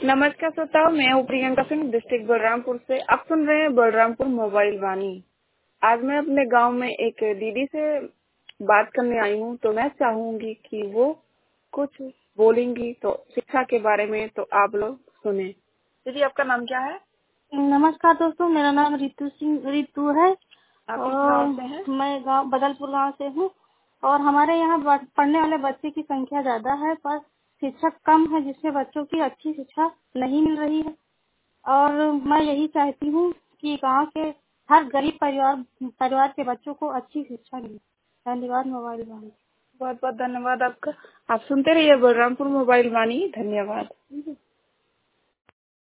नमस्कार श्रोताओं, मैं हूँ प्रियंका सिंह, डिस्ट्रिक्ट बलरामपुर से। आप सुन रहे हैं बलरामपुर मोबाइल वाणी। आज मैं अपने गांव में एक दीदी से बात करने आई हूँ, तो मैं चाहूंगी कि वो कुछ बोलेंगी तो शिक्षा के बारे में, तो आप लोग सुने। दीदी, आपका नाम क्या है? नमस्कार दोस्तों, मेरा नाम रितु है आप किस और गांव से हैं? मैं बदलपुर गांव से हूँ। और हमारे यहाँ पढ़ने वाले बच्चे की संख्या ज्यादा है, पर शिक्षक कम है, जिससे बच्चों की अच्छी शिक्षा नहीं मिल रही है। और मैं यही चाहती हूँ कि गांव के हर गरीब परिवार के बच्चों को अच्छी शिक्षा मिले। धन्यवाद। मोबाइल वाणी। बहुत बहुत धन्यवाद आपका। आप सुनते रहिए बलरामपुर मोबाइल वाणी। धन्यवाद।